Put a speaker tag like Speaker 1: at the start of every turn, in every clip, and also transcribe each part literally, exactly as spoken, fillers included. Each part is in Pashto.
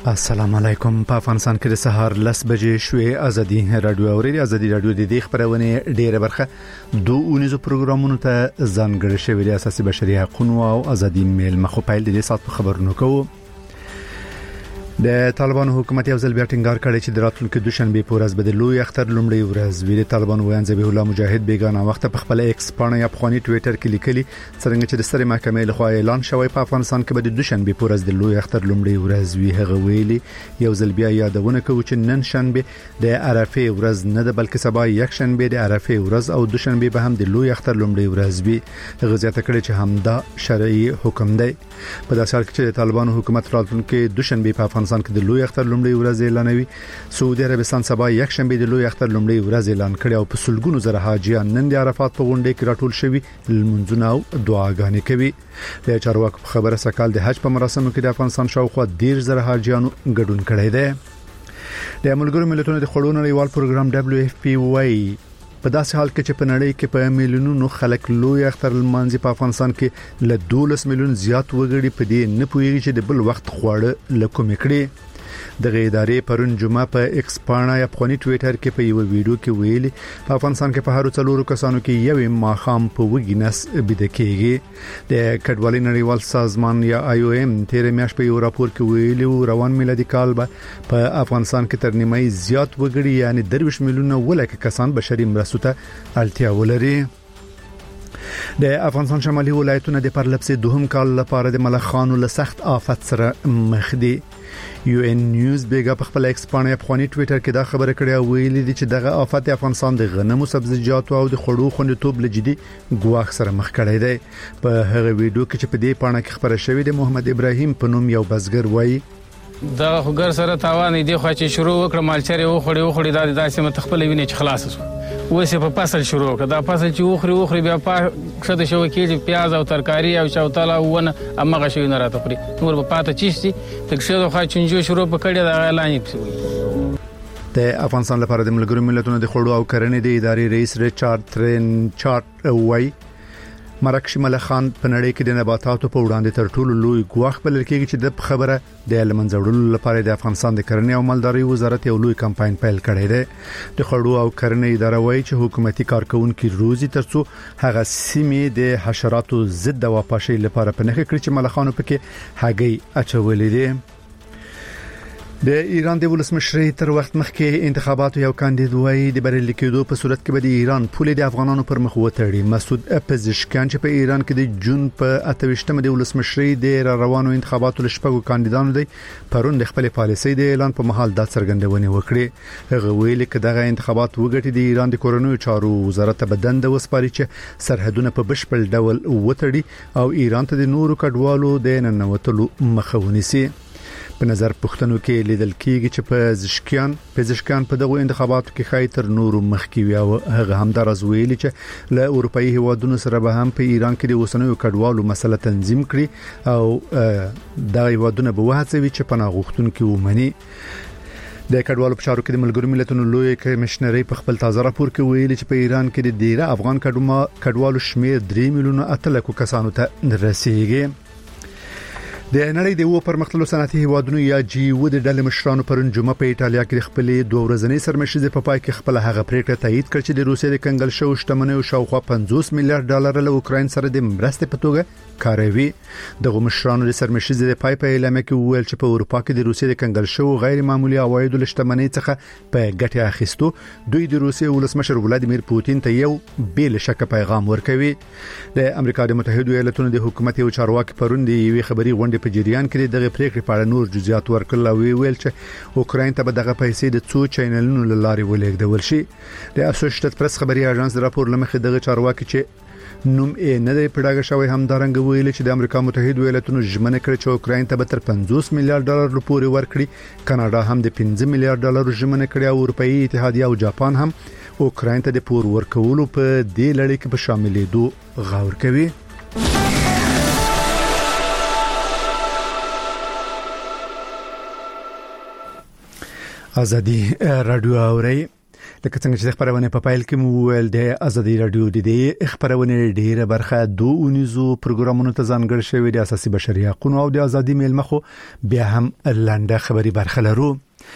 Speaker 1: السلام علیکم. په افغانستان کې د سهار لس بجې شوې. ازادي رادیو اوري. ازادي رادیو د دې خبرونه ډیره برخه دوه اونیزو پروګرامونو ته ځانګړي شوی د اساسي بشري حقوقو او ازادي میل مخه پیل د دې سات خبرونو کوو. د طالبان حکومت یو ځل بیا ټینګار کړی چې د راتلونکي دوشنبه په ورځ به د لوی اختر لومړی ورځ وی. د طالبان ویان ذبیح الله مجاهد بیگانه وخت په خپل ایکس باندې یا افغاني ټوئیټر کې لیکلي څنګه چې د سترې محکمې لخوا اعلان شوی په افغانستان کې به د دوشنبه په ورځ د لوی اختر لومړی ورځ وی. هغه ویلي یو ځل بیا یادونه کوي چې نن شنبه د عرفه ورځ نه ده بلکې سبا یک شنبه د عرفه ورځ او دوشنبه به هم د لوی اختر لومړی ورځ وي. هغه زیاته کړی چې همدا شرعي حکم دی. په داسې حال کې چې د طالبان حکومت راتلونکي دوشنبه په افغانستان کې د لوی اختر لومړی ورځ اعلانوي. سعودي عربستان سبا یک شنبه د لوی اختر لومړی ورځ اعلان کړي او په سلګونو زره حاجیان نن د عرفات په غونډه کې راټول شوي لمونځونه او دعاګانې کوي. د چارواکو خبره سکهال د حج په مراسمو کې د افغانستان شاوخوا ډیر زره حاجیانو ګډون کړي دي. د ملګرو ملتونو د خړو نړیوال پروګرام دبليو اف پی وايي په داسې حال کې چې په نړۍ کې په میلیونونو خلک لوی اختر لمانځي، په افغانستان کې له دولس میلیون زیات وګړي په دې نه پوهیږي چې د بل وخت خواړه لکوم کړي. دغه ادارې پرون جمعه په ایکس باندې افغاني ټوئیټر کې په یو ویډیو کې ویلي په افغانستان کې په هر څلورو کسانو کې یو ماخام په وګینس بده کېږي. د کډوالۍ نړیوال سازمان یا آی او ایم تیر میاشت په یو راپور کې ویلي روان میلادي کال به په افغانستان کې تر نیمه زیات وګړي یعنی درویش میلیونه ولکه کسان بشري مرستو ته اړتیا ولري. د افغانستان شمالي ولایتونه د پرلپسې دوهم کال لپاره د ملخانو له سخت آفت سره مخ دي. یو ان نیوز بیګا په خپل ایکس باندې افغاني ټوئیټر کې دا خبره کړې او ویلي دي چې دغه آفت افغانستان د غنمو، سبزیجاتو او د خوړو خوندیتوب لجدي ګواښ سره مخ کړی دی. په هغه ویډیو کې چې په دې پاڼه کې خبره شوې ده محمد ابراهیم په نوم یو بزګر وایي
Speaker 2: دا خوګر سره تاوان دی خو چې شروع وکړه مالچره وخوړې وخوړې دا داسې متخپل ویني چې خلاص شو. وسه په فصل شروع کړه دا فصل چې وخوري وخوري بیا په شته شو کې پیاز او ترکاری او شوتاله ونه امغه شوی نه راته خوري نور په پاته چیشتي تک شو خو چنجو شروع پکړه دا اعلان یې.
Speaker 1: د افغانستان لپاره د ملګرو ملتونو د خوړو او کرنې د ادارې رئیس ریچارډ ترین چارټ وای مراکش ملخان په نړۍ کې د نباتاتو په وړاندې تر ټولو لوی ګواښ بلل کېږي چې د خبره د لمنځوړلو لپاره د افغانستان د کرنې او مالدارۍ وزارت یو لوی کمپاین پیل کړی دی. د خوړو او کرنې اداره وایي چې حکومتي کارکونکو روزي ترڅو هغه سیمې د حشراتو ضد دوا پاشي لپاره په نخښه کړی چې ملخانو پکې هګۍ اچولې دي. د ایران د ولسمشرۍ تر وخت مخکې انتخاباتو یو کاندید وایي د بریالي کېدو په صورت کې به د ایران پولې د افغانانو پر مخ وتړي. مسعود پزشکیان چې په ایران کې د جون په اته ویشتمه د ولسمشرۍ د روانو انتخاباتو لشپږو کاندیدانو دی پرون د خپل پالیسۍ د اعلان په محل د څرګندونې وکړي. هغه ویلي چې دغه انتخابات وګټي د ایران د کورونو چارو وزارت بدند وسپاري چې سرحدونه په بشپړ ډول وتړي او ایران ته د نورو کډوالو د ننوتلو مخه ونیسي. په نظر پښتنو کې لیدل کېږي چې پزشکیان پزشکیان په دغه انتخاباتو کې خای تر نورو مخکې وي او هغه هم درز ویلي چې له اروپאי هیوادونو سره به هم په ایران کې د وسنوي کډوالو مسله تنظیم کړي او دا هیوادونه به وهڅوي چې پناه غوښتونکو ومني. د کډوالو په چارو کې د ملګرو ملتونو لوی کمشنري په خپل تازه راپور کې ویلي چې په ایران کې د ډیره افغان کډوالو شمیر درې میلیونه اتلکو کسانو ته رسیدي. د نړۍ د وو پرمختللو صنعتي هیوادونو یا جی او د ډلې مشرانو پرون جمعه په ایټالیا کې خپل دوه ورځنۍ سرمشيزه په پای کې خپل هغه پریکړه تایید کړ چې د روسیې د کنګل شو شتمنۍ او شاوخوا پنځوس میلیارډ ډالر له اوکرين سره د مرستې په توګه کاروي. دغه مشرانو د سرمشيزه د پای په اعلان کې وویل چې په اروپا کې د روسیې د کنګل شو غیر معمولی عواید له شتمنۍ څخه په ګټه اخیستو دوی د روسیې ولسمشر ولادیمیر پوتین ته یو بیل شک پیغام ورکوي. د امریکا د متحده ایالاتونو د حکومت یو چارواکي پرون د یوې خبري غونډې په جریان کې دغه پریکړې په اړه نور جزئیات ورکړل او ویل چې اوکرين ته به دغه پیسې د څو چینلونو لارې ولېږدول شي. د اسوسییټډ پریس خبري اژانس راپور لمخې دغه چارواکي چې نوم یې نه دی پړاګه شوی هم دارنګ ویل چې د امریکا متحده ایالاتونو ژمنه کړې چې اوکرين ته به تر پنځوس میلیارډ ډالر پورې ورکړي. کاناډا هم د پنځه میلیارډ ډالر ژمنه کړې او اروپאי اتحادیه او جاپان هم اوکرين ته د پور ورکولو په دې لړۍ کې په شاملېدو غور کوي. ازادي رادیو اوري لکه څنګه چې خبرونه په فایل کې مو ول د ازادي رادیو د دې خبرونه ډیره برخه دوه اونیزو پروګرامونو ته ځانګړی شوی د اساسي بشري حقوقو او د ازادي میلمخو بیا هم لنډه خبري برخه لرو.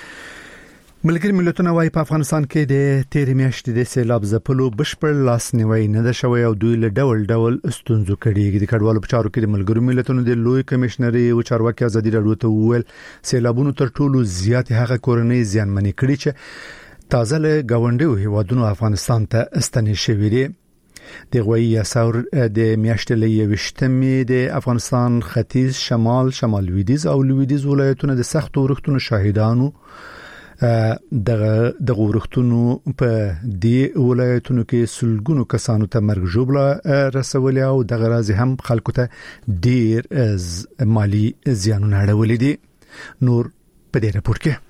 Speaker 1: ملګری ملتونه وايي په افغانستان کې د تیرې میاشتې د سیلاب ځپلو بشپړ لاسنیوي نه ده شوی او دوی له ډول ډول ستونزو کړي. د کډوالو په چارو کې د ملګری ملتونو د لوی کمشنري او چارواکي ازادي رادیو ته وویل سیلابونو تر ټولو زیات هغه کورنۍ زیانمنې کړي چې تازه له گاونډیو هیوادونو افغانستان ته استنې شوې دي. د غوي اساور د میاشتې له وشتمې د افغانستان ختیځ شمال شمال لویدیز او لویدیز ولایتونو د سخت ورښتونو شاهدانو دغه د ورښتونو په دې ولایتونو کې سلګونو کسانو ته مرګ ژوبله رسولې او دغه راز هم خلکو ته ډیر مالی زیانونه اړولې دي. نور په دې راپور کې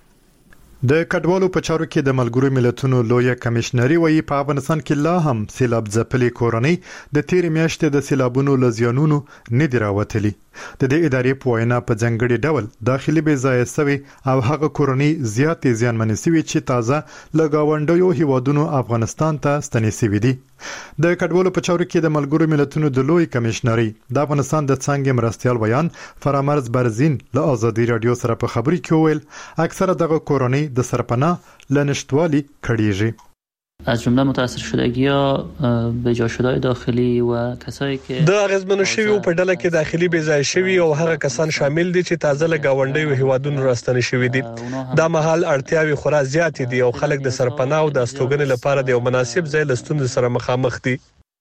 Speaker 3: د کډوالو په چارو کې د ملګرو ملتونو لوی کمشنري وایي په افغانستان کې لا هم سیلاب ځپلې کورنۍ د تیرې میاشتې د سیلابونو لزیانونو نه دی راوتلي. د دې ادارې په وینا په ځنګړي ډول داخلي بې ځای سوي او هغه کورنۍ زیاتې زیانمنې سوي چې تازه له گاونډیو هیوادونو افغانستان ته ستنې سوي دي. د کډوالو په چارو کې د ملګرو ملتونو د لوی کمشنري د افغانستان د څنګه مرستيال بیان فرامرز برزین له ازادي رادیو سره په خبري کې ویل اکثره دغه کورنۍ د سرپناه لنشتوالي کړيږي.
Speaker 4: از جمله متاثر شدگی ها به جا شدهای داخلی و کسایی که
Speaker 5: د اغیزمنو شوی په ډله کې داخلي بې ځای شوی او هغه کسان شامل دي چې تازه له گاونډیو هیوادونو راستنې شوی دي. دا مهال اړتیاوي خورا زیات دي او خلک د سرپناه او د استوګنې لپاره د یو مناسب ځای لستون سره مخامخ دي.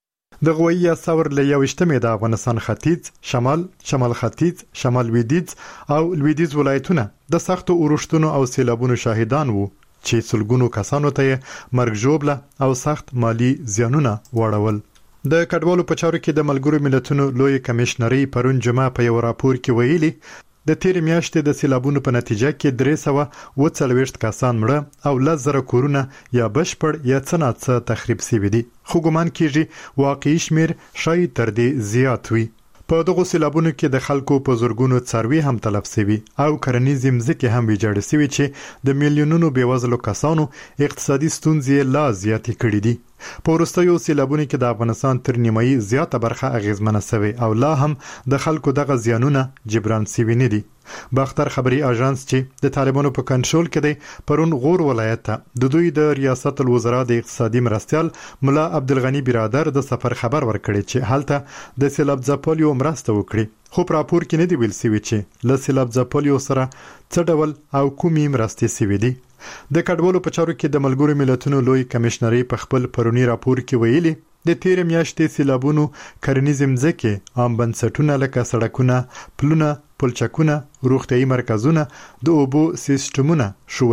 Speaker 3: د غوي ثور له یوشتمې د افغانستان ختیځ شمال شمال ختیځ شمال لویدیز او لویدیز ولایتونه د سختو اورښتونو او سیلابونو شاهدان وو چې سلګونو کسانو ته مرګ ژوبله او سخت مالی زیانونه واړول. د کډوالو په چارو کې د ملګرو ملتونو لوی کمشنري پرون جمعه په یو راپور کې ویلي د تیرې میاشتې د سیلابونو په نتیجه کې درې سوه اووه څلوېښت کسان مړه او لس زره کورونه یا بشپړ یا څه ناڅه تخریب شوي دي. خو ګمان کېږي واقعي شمیر شاید تر دې زیات وي. په دغه سیلابونو کې د خلکو په زورګونو څاروي هم تلف شوي او کرنیزې مځکې هم ویجاړې شوي چې د میلیونونو بېوزلو کسانو اقتصادي ستونزې لا زیاتې کړې دي. په وروستیو سیلابونو کې د افغانستان تر نیمایي زیاته برخه اغیزمنه شوې او لا هم د خلکو دغه زیانونه جبران شوي نه دي. باختر خبري اژانس چې د طالبانو په کنټرول کې دی پرون غور ولایت ته د دوی د ریاست الوزرا د اقتصادي مرستيال مولا عبدالغنی برادر د سفر خبر ورکړي چې حالته د سیلاب ځپلو مرسته وکړي. خو په راپور کې نه دی ویل شوی چې له سیلاب ځپلو سره څه ډول او کومې مرستې شوي دي. د کډوالو په چارو کې د ملګرو ملتونو لوی کمشنري په خپل پرونی راپور کې ویلي د تیرې میاشتې سیلابونو کرنیزې مځکې عام بنسټونه لکه سړکونه پلونه پلچکونه روغتیايي مرکزونه د اوبو سیستمونه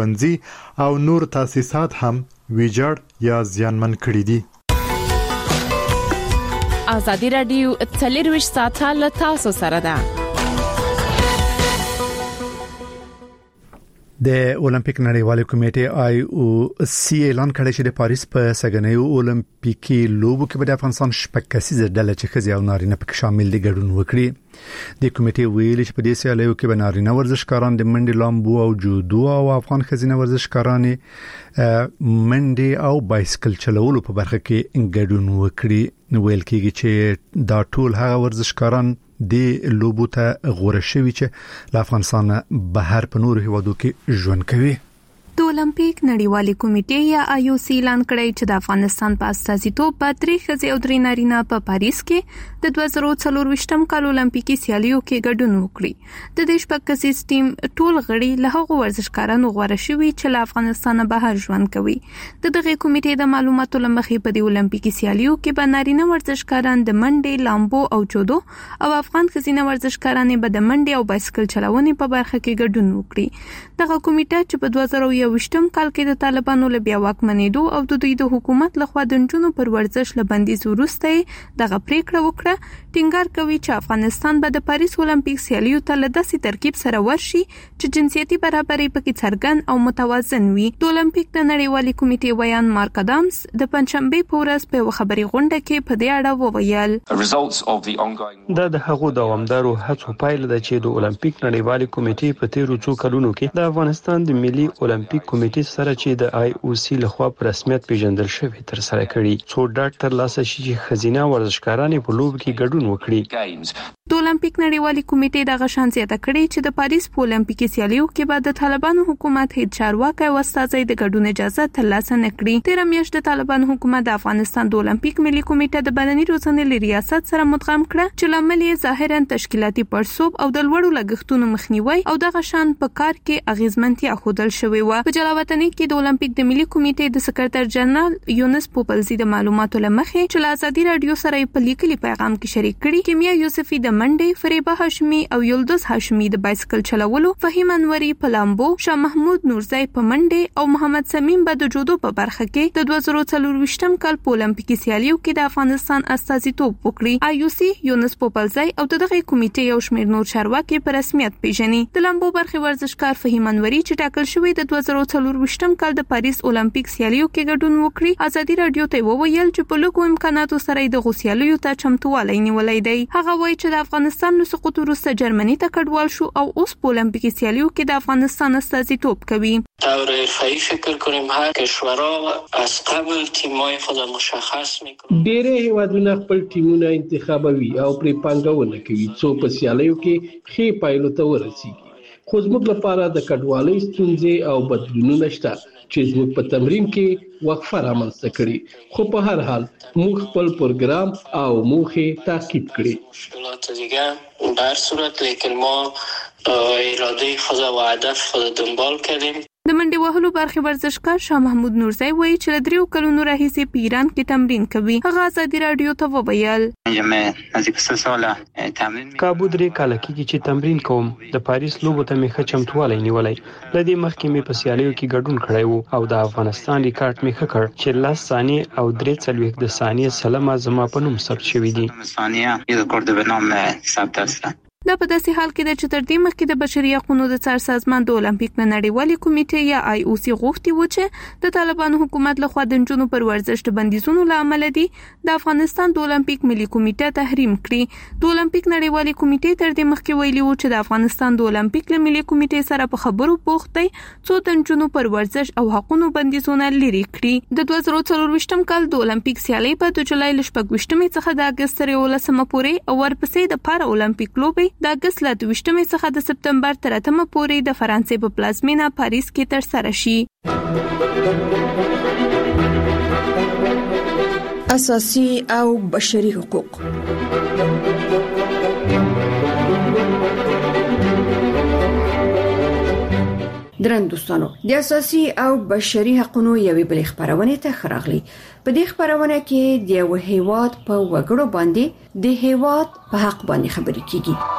Speaker 3: ښوونځي او نور تاسیسات هم ویجاړ یا زیانمن کړي دي.
Speaker 6: ازادي رادیو څلورویشت ساعته له تاسو سره ده.
Speaker 1: د اولمپیک نړیوال کمیټې آی او سی اعلان کړی چې د پاریس په سګنیو اولمپیکي لوبو کې به د افغانستان شپږ کسیزه ډله چې ښځې او نارینه پکې شامل دي ګډون وکړي. د کمیټې ویلي چې په دې سیالیو کې به نارینه ورزشکاران د منډې لامبو او جودو او افغان ښځینه ورزشکاران منډې او بایسکل چلولو په برخه کې ګډون وکړي. ویل کېږي چې دا ټول هغه ورزشکاران د لوبو ته غوړه شوی چې له افغانستان بهر په نورو هیوادو کې ژوند کوي.
Speaker 7: د اولمپیک نړیوالې کمیټې یا آی او سی اعلان کړی چې د افغانستان په استازیتوب به درې ښځې او درې نارینه په پاریس کې د دوه زره څلورویشتم کال اولمپیکي سیالیو کې ګډون وکړي. د دې شپږ کسیز ټیم ټول غړي له هغو ورزشکارانو غوړه شوي چې له افغانستان بهر ژوند کوي. د دغه کمیټې د معلوماتو لمخې په دې اولمپیکي سیالیو کې به نارینه ورزشکاران د منډې لامبو او جودو او افغان ښځینه ورزشکاران به د منډې او بایسکل چلونې په برخه کې ګډون وکړي. دغه کمیټه چې په دوه زره یوویشتم کال کې د طالبانو له بیا واکمنېدو او د دوی د حکومت لخوا د نجونو پر ورزش له بندیز وروسته دغه پریکړه وکړه. ټینګار کوي چې افغانستان به د پاریس اولمپیک سیالیو ته له داسې ترکیب سره ورشي چې جنسیتي برابرۍ پکې څرګند او متوازن وي. د اولمپیک د نړیوالې کمیټې ویان مارک ادمز د پنځشنبه په ورځ په خبري غونډه کې په دې اړه وویل
Speaker 8: دا د هغو دوامدارو هڅو پایله ده چې د اولمپیک نړیوالې کمیټې په تیرو څو کلونو کې د افغانستان د ملي اولمپیک کمیټې سره چې د آی او سی لخوا په رسمیت پیژندل شوی تر سره کړي څو ډاکټر لاسه شي چې خزینه ورزشکاران په لوب کې ګډون وکړي.
Speaker 7: د اولمپیک نړیوالې کمیټې د غشان زیاته کړي چې د پاریس په اولمپیکي سیالیو کې بعد د طالبانو حکومت هیڅ چارواکي او استازي د ګډون اجازه ترلاسه نه کړي. تیر میاشت د طالبانو حکومت د افغانستان د اولمپیک ملي کمیټې د بدني روزنې له ریاست سره مدغم کړ چې لامل یې ظاهرا تشکیلاتي پړسوب او د لوړو لګښتونو مخنیوي او د غشان په کار کې اغیزمنتیا خودل شوې و. په جلاوطنۍ کې د اولمپیک د ملي کمیټې د سکرټر جنرال یونس پوپلزي د معلوماتو لمخې چې آزادي رادیو سره په لیکلي پیغام کې شریک کړي کیمیا یوسفي د منډې فریبه هاشمي او یلدز هاشمي د بایسکل چلولو، فهیم انوري په لامبو، شاه محمود نورزی په منډې او محمد سمیم به د جودو په برخه کې د دوه زره څلور کال په اولمپیکي سیالیو کې د افغانستان استازیتوب وکړي. آی یو سی یونس پوپلزی او دغه کمیټې یو شمېر نور چارواکي په رسمیت پیژني. د لامبو برخه ورزشکار فهیم انوري چې ټاکل شوی د دوه زره څلور کال د پاریس اولمپیک سیالیو کې ګډون وکړي، آزادي رادیو ته وویل چې په لږو امکاناتو سره د غوسیالیو ته چمتووالی نیولای دی. هغه وایي چې د افغانستان له سقوط وروسته جرمني ته کډوال شو او اوس په اولمپیکي سیالیو کې د افغانستان استازیتوب کوي.
Speaker 9: طور حرفه‌ای فکر کنیم هر کشورها از قبل تیم‌های خود مشخص می‌کنند.
Speaker 10: ډېر هیوادونه خپل ټیمونه انتخابوي او پرې پانګونه کوي څو په سیالیو کې ښې پایلو ته ورسیږي. خو زموږ لپاره د کډوالۍ ستونزې او بدلونونه شته چې زموږ په تمرین کې وقفه رامنځته کړي، خو په هر حال موږ خپل پروګرام او موخې تعقیب کړي.
Speaker 9: مشکلات دیگه به هر صورت لیکن ما اراده خود و هدف خود دنبال کردیم.
Speaker 7: د منډې وهلو برخه ورزشکار شاه محمود نورزی وایي چې له دریو کلونو راهیسې په ایران کې تمرین کوي. هغه آزادي رادیو ته وویل
Speaker 8: کابو درې کاله کېږي چې تمرین کوم. د پاریس لوبو ته مې ښه چمتوالی نیولی. له دې مخکې مې په سیالیو کې ګډون کړی وو او د افغانستان ریکارډ مې ښه کړ چې لس ثانیې او درې څلوېښت د ثانیې سلمه زما په نوم ثبت شوي دي.
Speaker 7: دا په داسې حال کې ده چې تر دې مخکې د بشري حقوقو د څار سازمان د اولمپیک نړیوالې کمیټې یا آی او سی غوښتي و چې د طالبانو حکومت لخوا د نجونو پر ورزش د بندیزونو لامل دي د افغانستان د اولمپیک ملي کمیټې تحریم کړي. د اولمپیک نړیوالې کمیټې تر دې مخکې ویلي و چې د افغانستان د اولمپیک ملي کمیټې سره په خبرو بوخت دی څو د نجونو پر ورزش او حقوقو بندیزونه لري کړي. د دوه زره څلور کال د اولمپیک سیالي په د جولای شپږ څخه د اگست تر یولسمه پورې او ورپسې د پارا اولمپیک لوبې د اگست له دویشتمې څخه د سپتمبر تر اتمه پورې د فرانسې په پلازمینه پاریس کې ترسره شي.
Speaker 11: اساسي او بشري حقوق. درن دوستانو، د اساسي او بشري حقوقو یوې بلې خبرونه ته خراغلي. په دې خبرونه کې د یو هیواد په وګړو باندې د هیواد په حق باندې خبرې کیږي.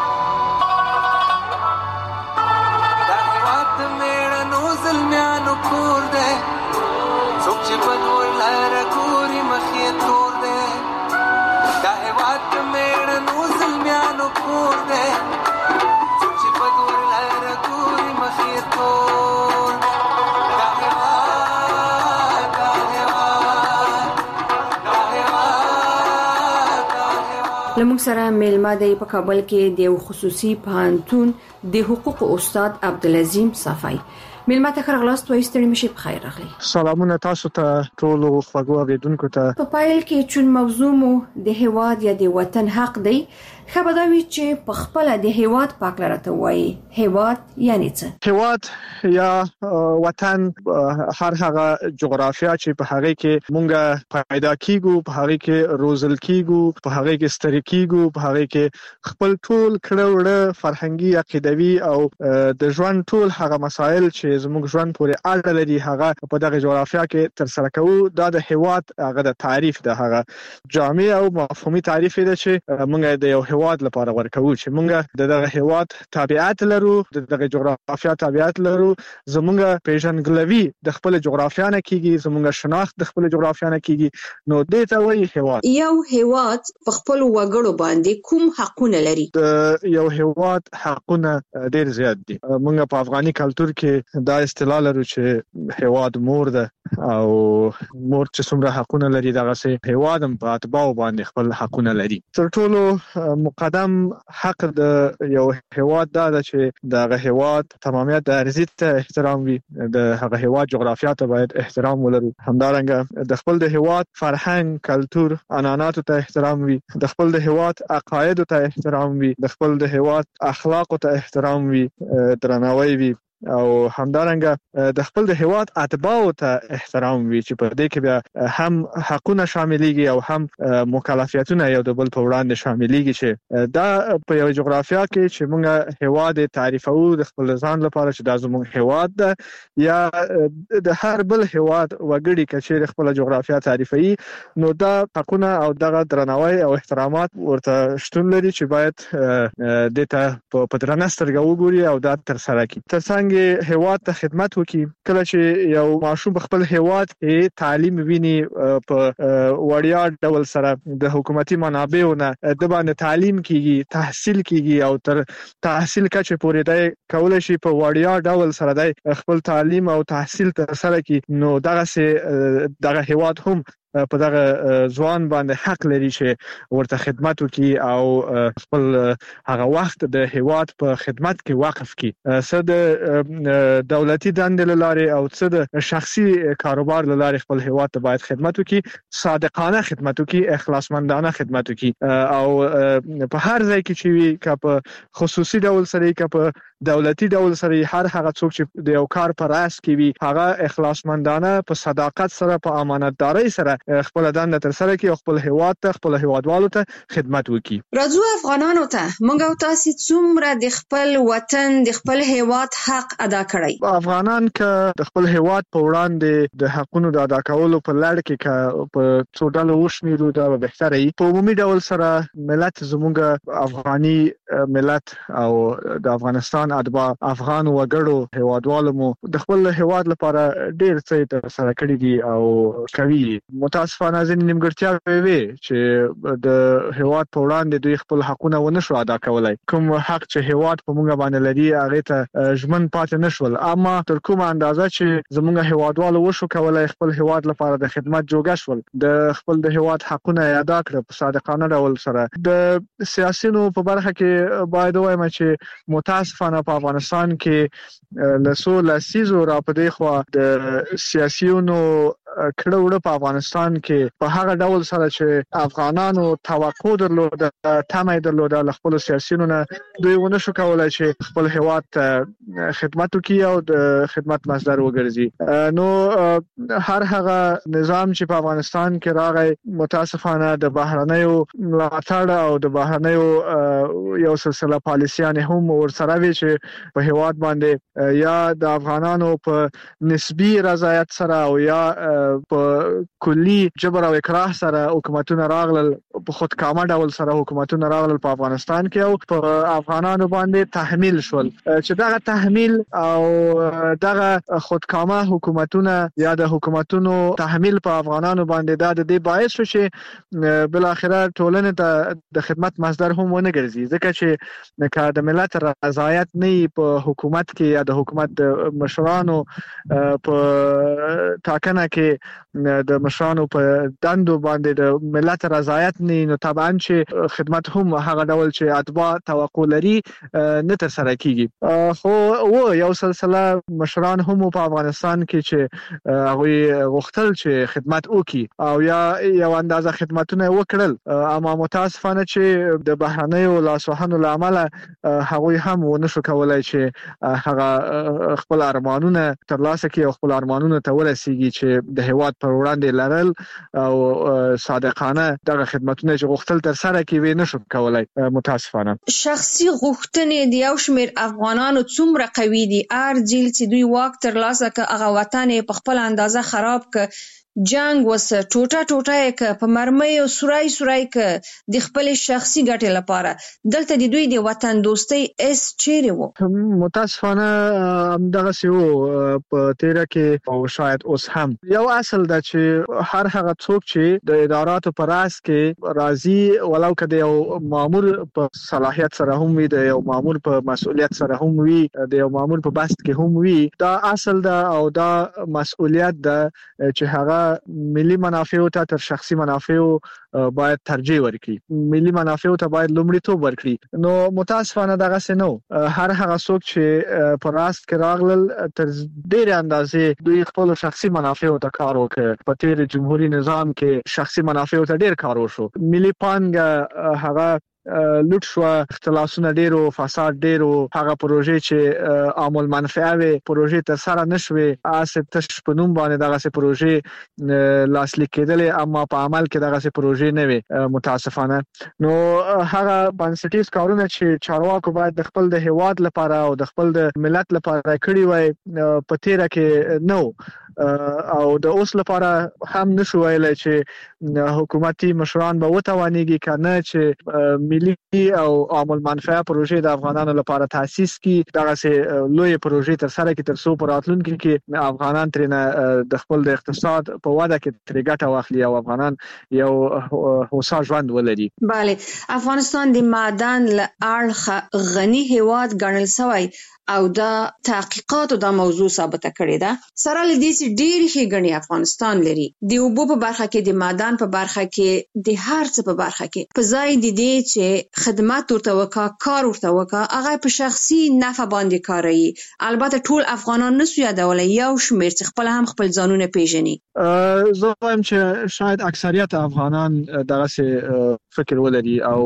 Speaker 11: لمونږ سره میلمه دی په کابل کې د یو خصوصي پوهنتون د حقوقو استاد عبدالعظیم صافی. میلمه ته خرغلاست وایي ستړي مشي په خیر راغلی.
Speaker 12: سلامونه تاسو ته ټول خوږو اوریدونکو ته.
Speaker 11: په پایل کې چون موضوع مو د هیواد یا د وطن حق دی، خبردوي چې په خپل د هیواد پاک لرته وایي هیواد یعنی څه؟
Speaker 12: هیواد یا وطن هر هغه جغرافیا چې په هغه کې مونږه پیدا کیږو، په هغه کې روزل کیږو، په هغه کې ستر کیږو، په هغه کې خپل ټول کړهوړه فرهنګي عقیدوي او د ژوند ټول هغه مسایل چې زموږ ژوند پورې اړه لري هغه په دغه جغرافیا کې تر سره کوو. دا د هیواد هغه د تعریف ده، هغه جامع او مفهومي تعریف دی چې مونږ د یو هواد لپاره ورکوو چې مونږ د دغه هواد تابعیت لرو، د دغه جغرافیا تابعیت لرو، زمونږ پیژنګلوي د خپل جغرافیا نه کیږي، زمونږ شناخت د خپل جغرافیا نه کیږي، نو دې ته وایي هواد.
Speaker 11: یو هواد په خپل وګړو باندې کوم حقونه لري؟
Speaker 12: د یو هواد حقونه ډیر زیات دي. مونږ په افغاني کلچر کې دا اصطلاح لرو چې هواد مور ده، او مور چې څومره حقونه لري دغه سه هواد هم په اتباع باندې خپل حقونه لري. تر ټولو مقدم حق د یو هواد دا ده چې دغه هواد تمامیت د ارضی ته احترام وي، د هغه هواد جغرافیا ته باید احترام ولرو. همدارنګه د خپل د هواد فرهنګ، کلچر، عنعنات ته احترام وي، د خپل د هواد عقاید ته احترام وي، د خپل د هواد اخلاق ته احترام وي، درناوی وي، او همدارنګه د خپل د هواد اتباع ته احترام وي چې په دې کې بیا هم حقونه شاملېږي او هم مکلفیتونه یو د بل په وړاندې شاملېږي، چې دا په یو جغرافیا کې چې موږ هواد تعریفو د خپل ځان لپاره چې دا زموږ هواد ده، یا د هر بل هواد وګړي کچې خپل جغرافیا تعریفي، نو دا حقونه او دغه درناوی او احترامات ورته شتون لري چې باید د ته په درنه سترګه وګوري او دا تر سره کړي. ترڅنګ هواد ته خدمت وکړي. کله چې یو ماشوم په خپل هواد کې تعلیم ویني په وړیا ډول سره د حکومتي منابعو نه د باندې تعلیم کیږي، تحصیل کیږي، او تر تحصیل کچه پورې دی کولای شي په وړیا ډول سره دی خپل تعلیم او تحصیل تر سره کړي، نو دغه سه دغه هواد هم په دغه ځوان باندې حق لري چې ورته خدمت وکړي او خپل هغه وخت د هواد په خدمت کې وقف کړي، څه د دولتي دندې لاري او څه د شخصي کاروبار لاري خپل هواد ته باید خدمت وکړي، صادقانه خدمت وکړي، اخلاصمندانه خدمت وکړي، او په هر ځای کې چې وي که په خصوصي ډول سره که په دولتي ډول سره هر هغه څوک چې د یو کار پر راس کې وي هغه اخلاصمندانه په صداقت سره په امانتداري سره خپل دنده تر سره کوي او خپل هواد ته خپل هوادوالو ته خدمت وکړي.
Speaker 11: راځو افغانانو ته موږ او تاسو څومره د خپل وطن د خپل هواد حق ادا کړی؟
Speaker 12: افغانان که د خپل هواد په وړاندې د حقونو د ادا کولو په لړ کې که په څو ډول وشمیرو دا به بهتره وي. په عمومي ډول سره ملت زموږ افغاني ملت او د افغانستان اتباع افغان وګړو هوادوالو مو د خپل هواد لپاره ډیر څه تر سره کړی دي او کوي. متاسفانه ځینې نیمګړتیاوې وي چې د هواد په وړاندې دوی خپل حقونه ونه شو ادا کولای. کوم حق چې هواد په موږ باندې لري هغه ته ژمن پاتې نشول، اما تر کومه اندازه چې زموږ هوادوالو وشو کولای خپل هواد لپاره د خدمت جوګه شول، د خپل د هواد حقونه ادا کړ په صادقانه ډول سره. د سیاسيونو په برخه کې باید وایم چې متاسفانه په افغانستان کې لسو لسیزو را پدې خو د سیاسيونو کړه وړه په افغانستان کې په هغه ډول سره چې افغانانو توقع درلوده، تمه درلوده له خپل سیاسيونو نه دوی ونه شو کولای چې خپل هواد ته خدمت وکړي او د خدمت مصدر وګرځي. نو هر هغه نظام چې په افغانستان کې راغی متاسفانه د بهرنیو ملاتړ او د بهرنیو یو سلسله پالیسیان هم ورسره وی چې په هواد باندې یا د افغانانو په نسبی رضایت سره او یا په کلی جبر او اکراه سره حکومتونه راغلل، په خودکامه ډول سره حکومتونه راغلل په افغانستان کې او په افغانانو باندې تحمیل شول، چې دغه تحمیل او دغه خودکامه حکومتونه یا د حکومتونو تحمیل په افغانانو باندې دا د دې باعث شو چې بل اخره ټولنه ته د خدمت مصدر هم ونه ګرځي، ځکه چې که د ملت رضایت نه په حکومت کې یا د حکومت د مشرانو په ټاکنه کې د مشرانو په دندو باندې د ملت رضایت نه، نو طبعا چې خدمت هم هغه ډول چې اتباع توقع لري نه تر سره کیږي. خو و یو سلسله مشران هم په افغانستان کې چې هغه غوښتل چې خدمت وکړي او یا یو اندازه خدمتونه وکړل، اما متاسفانه چې د بهرنیو لاسوهنو لامل هغه هم ونه شو کولای چې هغه خپل ارمانونه ترلاسه کړي او خپل ارمانونه ته ورسیږي چې د هواد پر وړاندې لرل او صادقانه دغه خدمتونه چې غوښتل تر سره کوي نشو کولای. متاسفانه
Speaker 11: شخصي غوښتنې د یو شمېر افغانانو څومره قوي دي، ار جیل چې دوی واک ترلاسه کړ هغه وطن په خپل اندازه خراب کړ، جنگ وس ټوټه ټوټه ک په مرمۍ او سورای سورای ک د خپل شخصي ګټې لپاره دلته د دوی د وطن دوستۍ اس چیرې وو؟
Speaker 12: متاسفانه همدغه سیو په تیره کې او شاید اوس هم یو اصل دا چې هر هغه څوک چې د اداراتو پر راس کې راضي ولو کده یو مامور په صلاحیت سره هم وي د یو مامور په مسؤلیت سره هم وي د یو مامور په بست کې هم وي دا اصل دا او دا مسؤلیت دا چې هغه ملي منافع ته تر شخصي منافع باید ترجیح ورکړي ملي منافع ته باید لومړیتوب ورکړي نو متاسفانه دغه څه نو هر هغه څوک چې پر راست کې راغلل تر ډېر اندازې دوی خپل شخصي منافع ته کار وکړ په تیر جمهوریت نظام کې شخصي منافع ته ډېر کار وشو ملي پانګه هغه لوټ شو اختلاسونه ډیرو فساد ډیرو هغه پروژې چې عامل منفعه وي پروژې تر سره نشوي اسه تش په نوم باندې دغه سه پروژې لاسلیک کېدل اما په عمل کې دغه سه پروژې نه وي متاسفانه نو هغه بنسټیز کارونه چې چارواکو باید د خپل د هیواد لپاره او د خپل د ملت لپاره کړی وای په تیره کې نو او د اوس لپاره هم نشو ویل چې حکومتي مشران به وتوانيږي کنه چې ملي او عامل منفعه پروژې د افغانانو لپاره تاسیس کی دغه سه لوی پروژې تر سره کې تر څو پراتلونکو کې افغانان ترنه د خپل د اقتصاد په وده کې تر ګټه واخلي او افغانان یو هوسا ژوند ولري.
Speaker 11: bale افغانستان د معدن له اړخ غني هیواد ګڼل شوی او دا تحقیقاتو دا موضوع ثابته کړې ده سره لدې چې ډېر ښه غني افغانستان لري د اوبو په برخه کې د معدن په برخه کې د هر څه په برخه کې په ځای د دې چې خدمات ورته وکا کار ورته وکا هغه په شخصي نفع باندې کاروي البته ټول افغانان نسو یادولای یو شمیر چې خپل هم خپل ځانونه پیژني
Speaker 12: زه وایم چې شاید اکثریت افغانان دغه څه فکر ولري او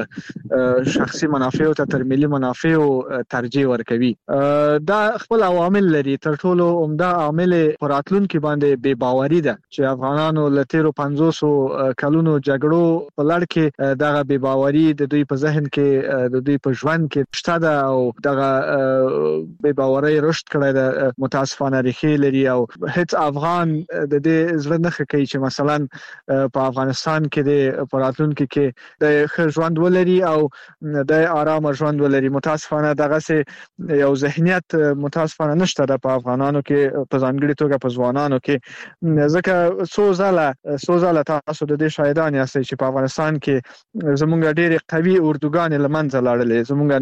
Speaker 12: شخصي منافع ته تر ملي منافع ترجیح ورکوي دا خپل عوامل لري تر ټولو عمده عامل پراتلون کې باندې بے باوري ده چې افغانانو لتیرو پنځوس کلونو جګړو په لړ کې دغه بے باوري د دوی په ذهن کې د دوی په ژوند کې شته ده او دغه بے باوري رشد کړی ده متاسفانه ریښې لري او هیڅ افغان د دې زړه نه کوي چې مثلا په افغانستان کې د پراتلون کې د ښه ژوند ولري او د آرام ژوند ولري متاسفانه دغه سه یو ذهنیت متاسفانه نشته د افغانانو کې په ځانګړي توګه په ځوانانو کې ځکه څو ځله څو ځله تاسو د دې شاهدان یاستئ چې په افغانستان کې زموږ ډېر قوي اردوګان لمنځه لاړلې زموږ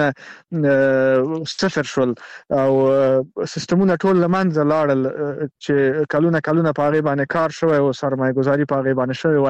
Speaker 12: نظامونه صفر شول او سیستمونه ټول لمنځه لاړل چې کلونه کلونه په هغه باندې کار شوی او سرمایه گذاري په هغه باندې شوی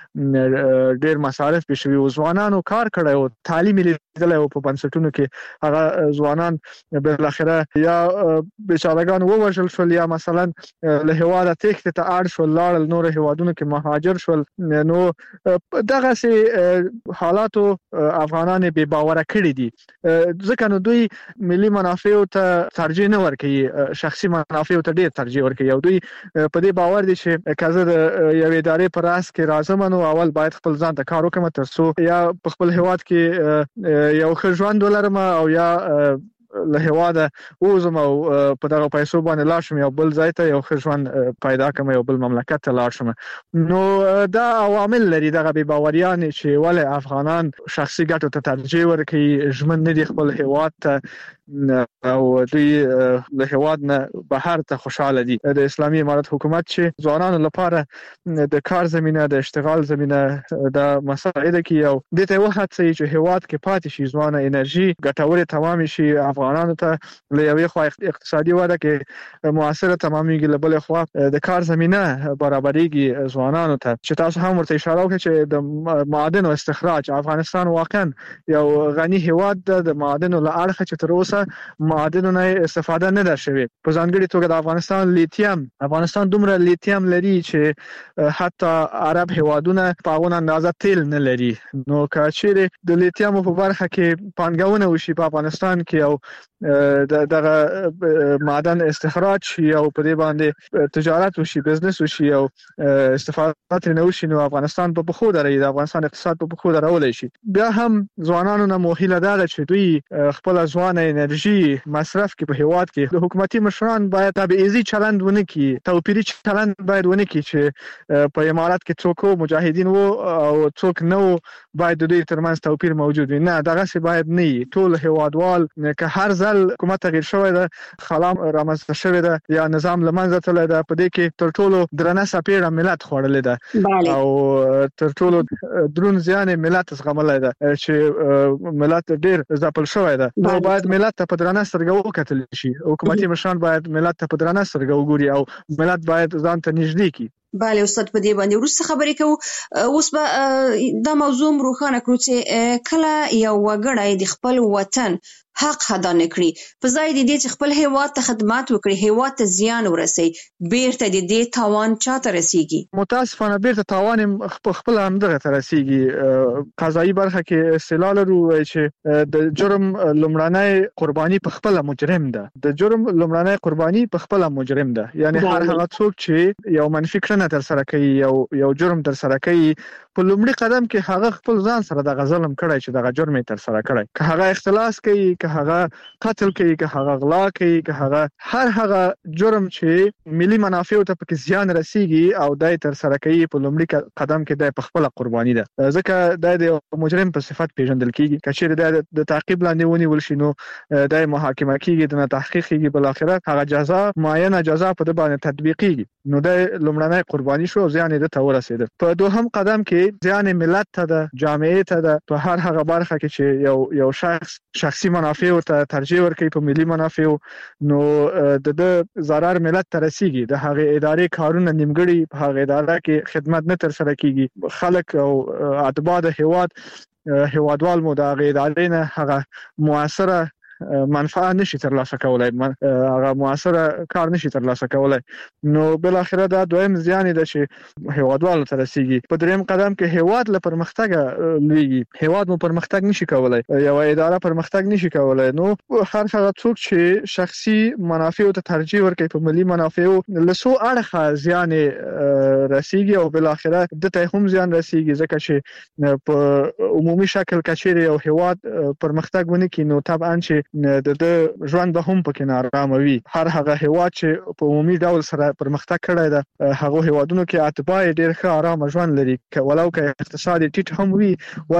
Speaker 12: و ډېر مصارف به شوی او ځوانانو کار کړی او تعلیم لیدل او په بنسټونو کې هغه ځوانان بل اخره یا بیچارهګان ووژل شول یا مثلا له هواده تخت ته اړ شول لاړ نور هوادونو کې مهاجر شول نو دغه سي حالاتو افغانان به باور کړی دي ځکه نو دوی ملي منافع ته ترجیح نه ورکوي شخصي منافع ته ډیر ترجیح ورکوي او دوی په دې باور دي چې کزه د یو ادارې پر راس کې راځم نو اول باید خپل ځان ته کار وکم تر څو یا په خپل هواد کې یو ښه ژوند ولرم او یا له هواده اوزم او په دغه پیسو باندې لاړ شم یو بل ځای ته یو ښه ژوند پیدا کړم یو بل مملکت ته لاړ شم نو دا عوامل لري دغه بې باوریان چې ولې افغانان شخصي ګټو ته ترجیح ورکوي ژمن نه دي خپل هواد ته او دوی له هواد نه بهر ته خوشاله دي د اسلامي امارت حکومت چې ځوانانو لپاره د کار زمينه د اشتغال زمينه د مساعده کوي او د ته وخت چې هواد کې پاتې شي ځوانه انرژي ګټورې تمام شي افغانانو ته له یوې خوا اقتصادي وده کې موثره تمامېږي له بلې خوا د کار زمينه برابرېږي ځوانانو ته چې تاسو هم ورته اشاره وکړئ چې د معادن او استخراج افغانستان واقعا یو غني هواد د معادن له اړخه چې تر اوسه معادن نه استفاده نه ده شوی په ځانګړي توګه د افغانستان لیتیم افغانستان دومره لیتیم لري چې حتی عرب هوادونه په هغه اندازه تیل نه لري نو کچېره د لیتیم په برخه کې پانګونه وشي په افغانستان کې او دغه معدن استخراج شي او په دې باندې تجارت وشي بزنس وشي او استفاده ترې نه وشي نو افغانستان په بخو درې د افغانستان اقتصاد په بخو درولای شي. بیا هم ځوانانو نه موهیله ده چې دوی خپل ځوان انرژي مصرف کې په هیواد کې د حکومتي مشران باید تبعیضي چلند ونه کړي، توپیري چلند باید ونه کړي چې په امارات کې څوک مجاهدین وو او څوک نه وو باید د دوی ترمنځ توپیر موجود وي. نه دغه څه باید نه وي. ټول هیوادوال که هر ځل حکومت تغییر شوی ده، خلام رامنځته شوی ده یا نظام لمنځه تللی ده، په دې کې تر ټولو درنه سپېړه ملت خوړلې ده او تر ټولو درون زیان ملت زغملی ده چې ملت ډیر ځپل شوی ده. نو باید ملت ته په درنه سترګه وکتل شي. حکومتي مشران باید ملت ته په درنه سترګه وګوري او ملت باید ځان ته نږدې کړي.
Speaker 11: بله استاد، په دې باندې وروسته خبرې کوو. اوس به دا موضوع روښانه کړو چې کله یو وګړی د خپل وطن حق ادا نه کړي، په ځای د دې چې خپل هیواد ته خدمات وکړي، هیواد ته زیان ورسي، بیرته د دې تاوان چاته رسیږي؟
Speaker 12: متاسفانه بیرته تاوان خپل همدغه ته رسیږي. قضایي برخه کې اصطلاح لرو چې د جرم لومړنی قرباني په خپل مجرم ده. د جرم لومړنی قرباني په خپل مجرم ده. یعنی هر هغه څوک چې یو منفي کړنه تر سره کوي، یو یو جرم تر سره کوي، په لومړي قدم کې هغه خپل ځان سره د ظلم کړی چې دغه جرم تر سره کړی، که هغه اختلاس کوي، که هغه قتل کوي، که هغه غلا کوي، که هغه هر هغه جرم چې ملي منافع ته پکې زیان رسیږي او دای تر سره کوي، په لومړي قدم کې د خپل قرباني ده. ځکه د مجرم په صفت پیژندل کیږي. کچېر د تعقیب لاندې ونیول شي نو د محاکمه کیږي، د تحقیق کیږي، بل اخر هغه جزا معینه جزا په د باندې تطبیقيږي. نو د لومړنۍ قرباني شو، زیان یې ته ورسېده. په دوهم قدم کې زیان ملت ته ده، جامعې ته ده، په هر هغه برخه کې چې یو یو شخص شخصي منافع ته ترجیح ورکوي په ملي منافع، نو د د ضرر ملت ته رسیږي. د هغه ادارې کارونه نیمګړي په هغه اداره کې خدمت نه تر سره کیږي. خلک او اتباع د هیواد هیوادوال مو د هغه ادارې نه هغه موثره منفعه نشي ترلاسه کولای، هغه موثره کار نشي ترلاسه کولای. نو بل اخره دا دویم زیان دی چې هیوادوالو ته رسیږي. په دریم قدم کې هیواد له پرمختګ لویږي. هیواد مو پرمختګ نشي کولای، یو اداره پرمختګ نشي کولای. نو هر هغه څوک چې شخصي منافع ته ترجیح ورکوي په ملي منافع له سو اړخه زیان رسیږي او بل اخره د ته هم زیان رسیږي. ځکه چې په عمومي شکل کچېر یو هیواد پرمختګ ونه کړي نو طبعا چې د د ژوند به هم پکې نارامه وي. هر هغه هیواد چې په عمومي ډول سره پرمختګ کړی ده، هغه هیوادونو کې اتباع ډېر ښه آرام ژوند لري، ولو که اقتصاد ټیټ هم وي،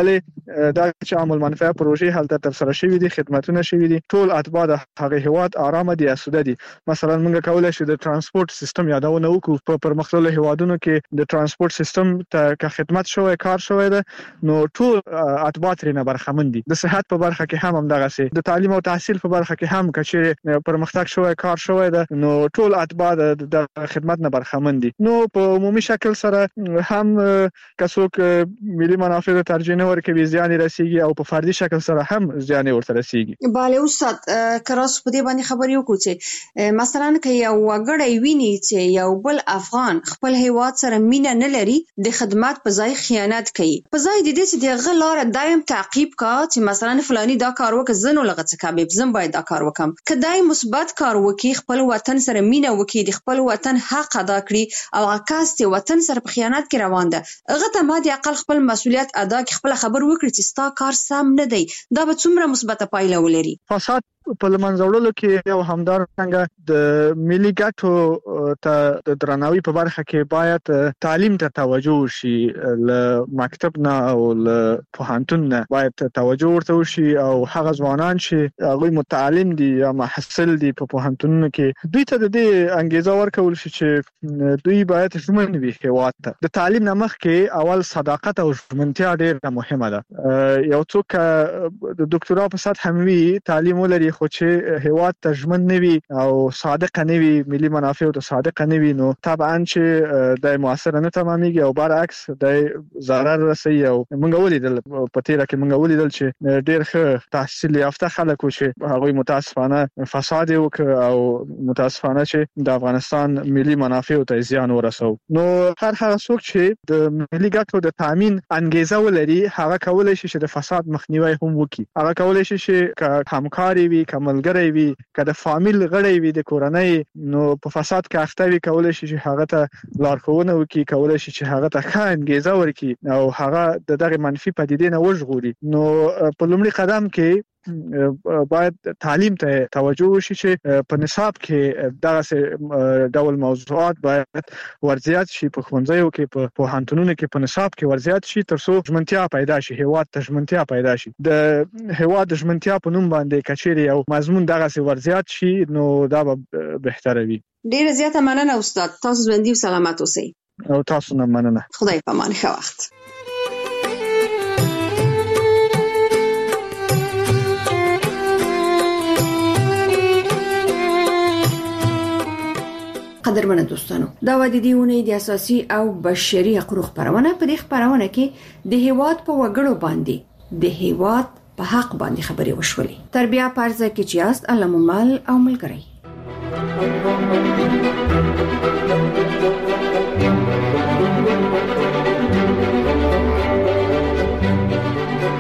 Speaker 12: ولې دا چې عامل منفعه پروژې هلته تر سره شوي دي، خدماتونه شوي دي، ټول اتباع د هغه هیواد آرام دي، اسوده دي. مثلا موږ کولای شو د ترانسپورت سیستم یادونه وکړو. په پرمختللو هیوادونو کې د ترانسپورت سیستم ته که خدمت شوی، کار شوی ده، نو ټول اتباع ترې نه برخمن دي. د صحت په برخه کې هم همدغه سي، د تعلیم او تحصیل په برخه کې هم کچې پرمختګ شوی، کار شوی ده، نو ټول اتباع د خدمت نه برخمن دي. نو په عمومي شکل سره هم کڅوک ملي منافع ته ترجیح نه ورکوي، زیان رسیږي، او په فردي شکل سره هم زیان ورته رسیږي.
Speaker 11: bale استاد، کراس په دې باندې خبرې وکړو چې مثلا که یو وګړی ویني چې یو بل افغان خپل هیواد سره مینه نه لري، د خدمات په ځای خیانت کوي، په ځای د دې چې دغه لار دایم تعقیب کا چې مثلا فلانی دا کار وکړ، زنو لغه څه کابه زم باید دا کار وکم، کدای مثبت کار وکي، خپل وطن سره مینه وکي، د خپل وطن حق ادا کړي، او عکاس ته وطن سره په خیانت کې روان ده، هغه ته ما د عقل خپل مسولیت ادا کړي، خپل خبر وکړي چې ستا کار سم نه دی، دا به څومره مثبته پایله ولري.
Speaker 12: فساد په لمنځوړلو کې یو همدارنګه د ملي ګټو ته د درناوي په برخه کې باید تعلیم ته توجه وشي. له مکتب نه او له پوهنتون نه باید توجه ورته وشي، او هغه ځوانان چې هغه متعلم دي یا محصل دي په پوهنتونونو کې، دوی ته د دې انګیزه ورکول شي چې دوی باید ژمن وي هیواد ته. د تعلیم نه مخکې اول صداقت او ژمنتیا ډېره مهمه ده. یو څوک د ډاکټرا په سطح هم وي، تعلیم ولري، خو چې هیواد ته ژمن نه وي او صادق نه وي، ملي منافع ته صادق نه وي، نو طبعا چې د موثر نه تمامېږي او برعکس د ضرر رسي. او موږ ولیدل په تیره کې موږ ولیدل چې ډېر ښه تحصیل یافته خلک چې هغه متاسفانه فساد وکړ او متاسفانه چې د افغانستان ملي منافع ته زیان ورسو. نو هر هغه څوک چې د ملي ګټو د تامین انګیزه ولري، هغه کولای شي چې د فساد مخنیوي هم وکړي. هغه کولای شي چې همکاري وي، کملګری وي کله فامیل غړی وي د کورنۍ نو په فساد کې اخته وي کولای شي چې هغه ته لارښوونه وکړي کولای شي چې هغه ته ښه انګیزه ورکړي او هغه دغه منفي پدیدې نه وژغوري نو په لومړي قدم کې باید تعلیم ته توجه وشي چې په نصاب کې دغه ډول موضوعات باید ورزيات شي په ښوونځیو کې په پوهنتونونو کې په نصاب کې ورزيات شي ترڅو ژمنتیا پیدا شي هیواد ته ژمنتیا پیدا شي د هیواد د ژمنتیا په نوم باندې کچېری او مضمون دغه ورزيات شي نو دا به بهتره وي.
Speaker 13: ډیره زیاته مننه استاد تاسو ژوندۍ او سلامت اوسئ.
Speaker 12: او تاسو نه مننه.
Speaker 13: خدای په امان ښه وخت.
Speaker 11: قدرمن دوستانو دا و د دیونه د اساسي او بشري حقوقو خبرونه په دې خبرونه کې د هیواد په وګړو باندې د هیواد په حق باندې خبرې وشولې. تربیه پرځه کې چې است علم مال او ملګری